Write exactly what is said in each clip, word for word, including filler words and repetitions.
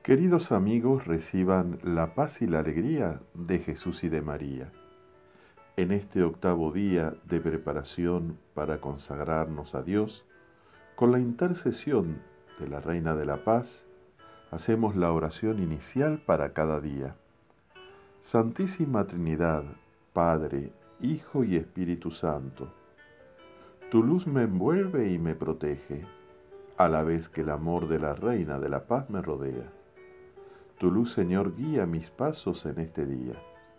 Queridos amigos, reciban la paz y la alegría de Jesús y de María. En este octavo día de preparación para consagrarnos a Dios, con la intercesión de la Reina de la Paz, hacemos la oración inicial para cada día. Santísima Trinidad, Padre, Hijo y Espíritu Santo, tu luz me envuelve y me protege, a la vez que el amor de la Reina de la Paz me rodea. Tu luz, Señor, guía mis pasos en este día,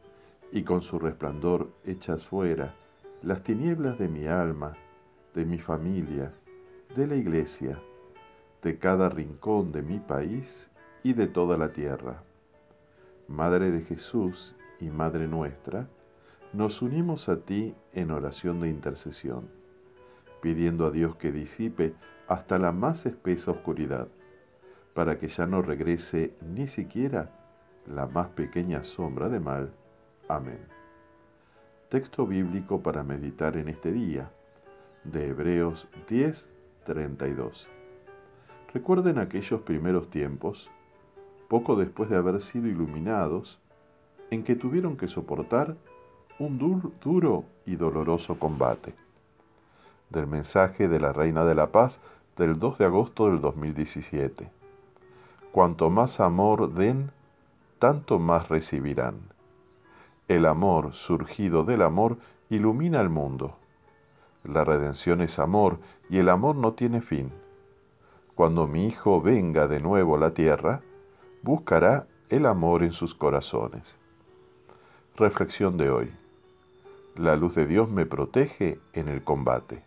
y con su resplandor echas fuera las tinieblas de mi alma, de mi familia, de la Iglesia, de cada rincón de mi país y de toda la tierra. Madre de Jesús y Madre nuestra, nos unimos a ti en oración de intercesión, pidiendo a Dios que disipe hasta la más espesa oscuridad, para que ya no regrese ni siquiera la más pequeña sombra de mal. Amén. Texto bíblico para meditar en este día, de Hebreos diez, treinta y dos. Recuerden aquellos primeros tiempos, poco después de haber sido iluminados, en que tuvieron que soportar un duro y doloroso combate. Del mensaje de la Reina de la Paz del dos de agosto del dos mil diecisiete. Cuanto más amor den, tanto más recibirán. El amor surgido del amor ilumina el mundo. La redención es amor y el amor no tiene fin. Cuando mi Hijo venga de nuevo a la tierra, buscará el amor en sus corazones. Reflexión de hoy. La luz de Dios me protege en el combate.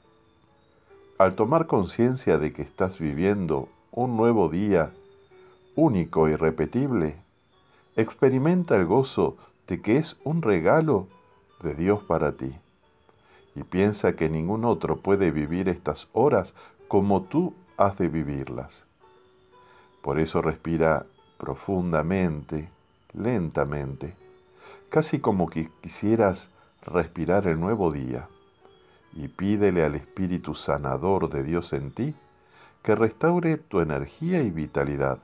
Al tomar conciencia de que estás viviendo un nuevo día, único e irrepetible, experimenta el gozo de que es un regalo de Dios para ti. Y piensa que ningún otro puede vivir estas horas como tú has de vivirlas. Por eso respira profundamente, lentamente, casi como que quisieras respirar el nuevo día, y pídele al Espíritu sanador de Dios en ti que restaure tu energía y vitalidad.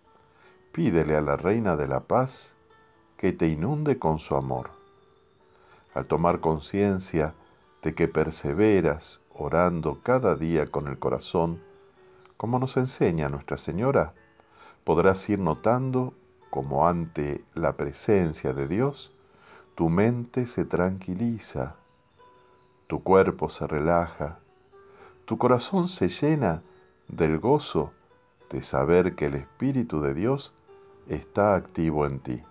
Pídele a la Reina de la Paz que te inunde con su amor. Al tomar conciencia de que perseveras orando cada día con el corazón, como nos enseña Nuestra Señora, podrás ir notando cómo ante la presencia de Dios, tu mente se tranquiliza, tu cuerpo se relaja, tu corazón se llena del gozo de saber que el Espíritu de Dios está activo en ti.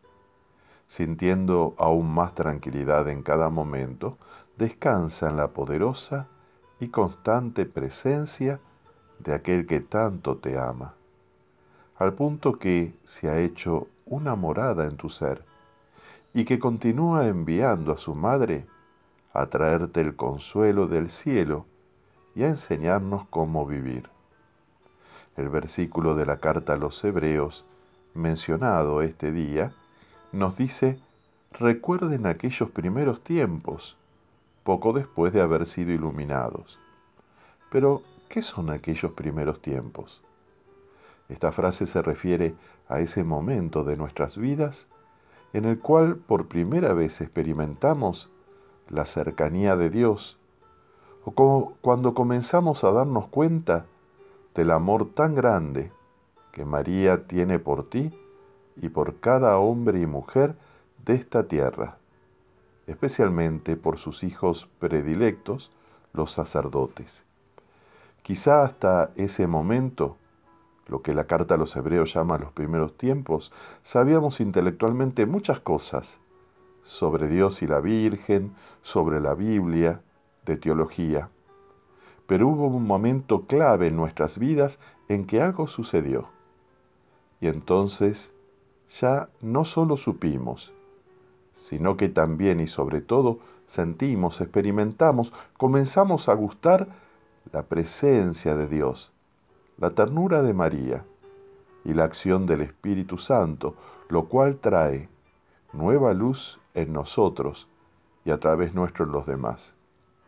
Sintiendo aún más tranquilidad en cada momento, descansa en la poderosa y constante presencia de aquel que tanto te ama, al punto que se ha hecho una morada en tu ser y que continúa enviando a su Madre a traerte el consuelo del cielo y a enseñarnos cómo vivir. El versículo de la carta a los Hebreos, mencionado este día, nos dice: recuerden aquellos primeros tiempos, poco después de haber sido iluminados. Pero, ¿qué son aquellos primeros tiempos? Esta frase se refiere a ese momento de nuestras vidas en el cual por primera vez experimentamos la cercanía de Dios, o como cuando comenzamos a darnos cuenta del amor tan grande que María tiene por ti y por cada hombre y mujer de esta tierra, especialmente por sus hijos predilectos, los sacerdotes. Quizá hasta ese momento, lo que la carta a los Hebreos llama los primeros tiempos, sabíamos intelectualmente muchas cosas sobre Dios y la Virgen, sobre la Biblia, de teología. Pero hubo un momento clave en nuestras vidas en que algo sucedió. Y entonces ya no solo supimos, sino que también y sobre todo sentimos, experimentamos, comenzamos a gustar la presencia de Dios, la ternura de María y la acción del Espíritu Santo, lo cual trae nueva luz en nosotros y a través nuestro en los demás.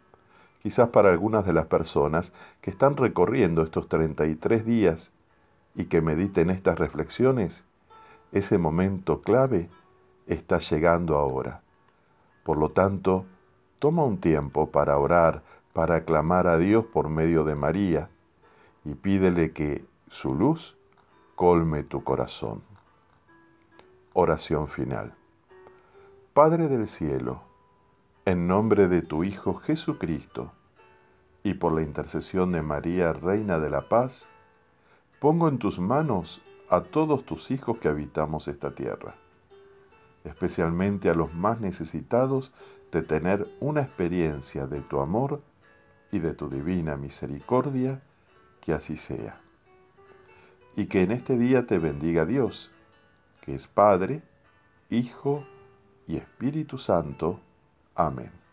Quizás para algunas de las personas que están recorriendo estos treinta y tres días y que mediten estas reflexiones, ese momento clave está llegando ahora. Por lo tanto, toma un tiempo para orar, para clamar a Dios por medio de María, y pídele que su luz colme tu corazón. Oración final. Padre del cielo, en nombre de tu Hijo Jesucristo, y por la intercesión de María, Reina de la Paz, pongo en tus manos a todos tus hijos que habitamos esta tierra, especialmente a los más necesitados de tener una experiencia de tu amor y de tu divina misericordia, que así sea. Y que en este día te bendiga Dios, que es Padre, Hijo y Espíritu Santo. Amén.